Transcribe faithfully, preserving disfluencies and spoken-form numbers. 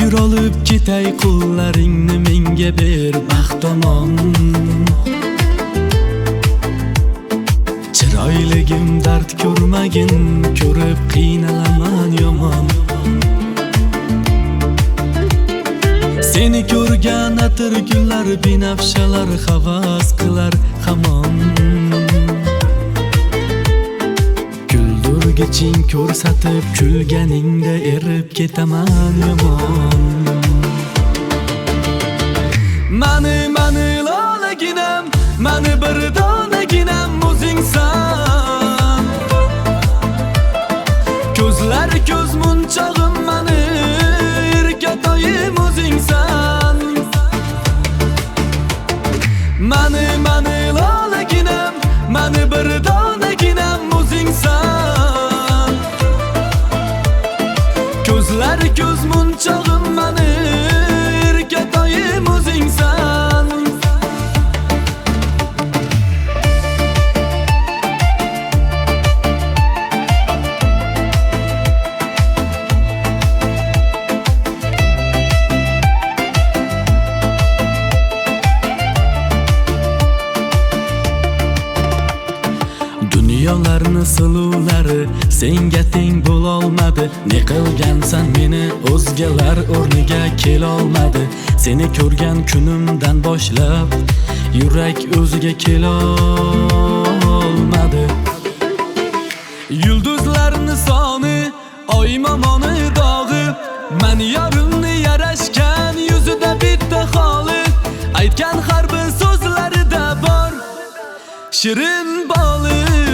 Yur olib ketay qo'llaringni menga ber baxt tomon. Chiroyligim dard ko'rmagin, ko'rib qiynalaman yomon. Seni ko'rgan atir gullar binafshalar havas qilar hamon. Güldürgicing ko'rsatib kulganingda erib ketaman yomon. Mani mani lolaginam, mani bir donaginam o'zingsan. Ko'zlar ko'z munchog'im mani erkatoyim o'zingsan. Mani mani lolaginam, mani bir donaginam o'zingsan. Ko'zlar ko'z munchog'im mani erkatoyim o'zingsan. Dunyolarni siluvlari senga teng bo'lolmadi. Ne qilgansan meni o'zgalar o'rniga kelolmadi. Seni ko'rgan kunimdan boshlab yurak o'ziga kelolmadi. Yulduzlarni soni, oy momoni dog'i, men yorimni yarashgan yuzida bitta holi. Aytgan har bir so'zlarida bor shirin boli.